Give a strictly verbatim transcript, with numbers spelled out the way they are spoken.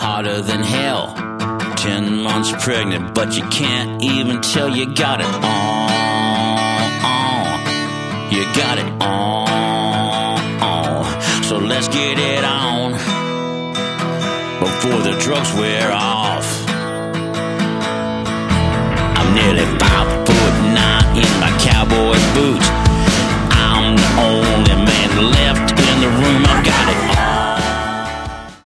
hotter than hell. Ten months pregnant, but you can't even tell you got it on, on. You got it on, on. So let's get it on before the drugs wear off. I'm nearly